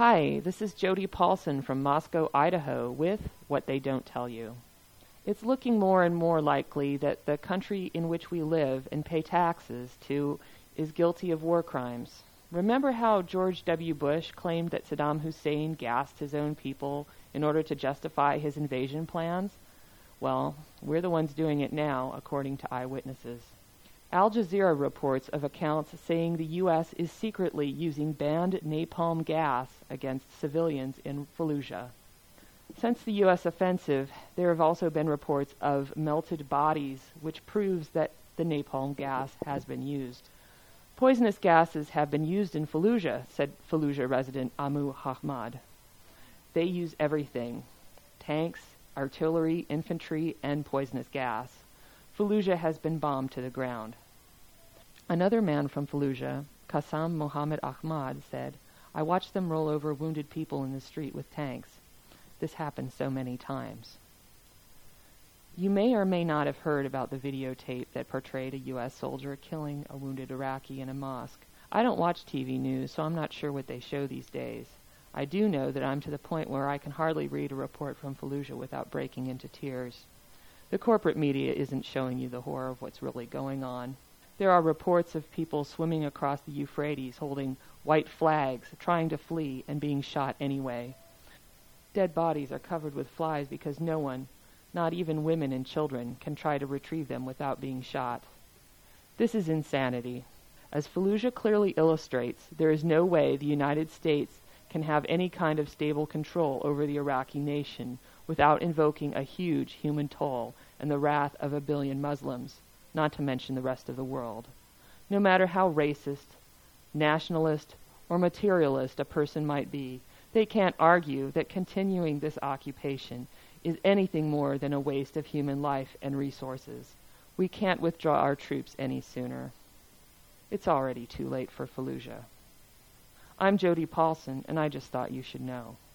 Hi, this is Jody Paulson from Moscow, Idaho with What They Don't Tell You. It's looking more and more likely that the country in which we live and pay taxes to is guilty of war crimes. Remember how George W. Bush claimed that Saddam Hussein gassed his own people in order to justify his invasion plans? Well, we're the ones doing it now, according to eyewitnesses. Al Jazeera reports of accounts saying the U.S. is secretly using banned napalm gas against civilians in Fallujah. Since the U.S. offensive, there have also been reports of melted bodies, which proves that the napalm gas has been used. Poisonous gases have been used in Fallujah, said Fallujah resident Amu Ahmad. They use everything: tanks, artillery, infantry, and poisonous gas. Fallujah has been bombed to the ground. Another man from Fallujah, Qassam Mohammed Ahmad, said, "I watched them roll over wounded people in the street with tanks. This happened so many times." You may or may not have heard about the videotape that portrayed a U.S. soldier killing a wounded Iraqi in a mosque. I don't watch TV news, so I'm not sure what they show these days. I do know that I'm to the point where I can hardly read a report from Fallujah without breaking into tears. The corporate media isn't showing you the horror of what's really going on. There are reports of people swimming across the Euphrates holding white flags, trying to flee, and being shot anyway. Dead bodies are covered with flies because no one, not even women and children, can try to retrieve them without being shot. This is insanity. As Fallujah clearly illustrates, there is no way the United States can have any kind of stable control over the Iraqi nation without invoking a huge human toll and the wrath of 1 billion Muslims, not to mention the rest of the world. No matter how racist, nationalist, or materialist a person might be, they can't argue that continuing this occupation is anything more than a waste of human life and resources. We can't withdraw our troops any sooner. It's already too late for Fallujah. I'm Jody Paulson, and I just thought you should know.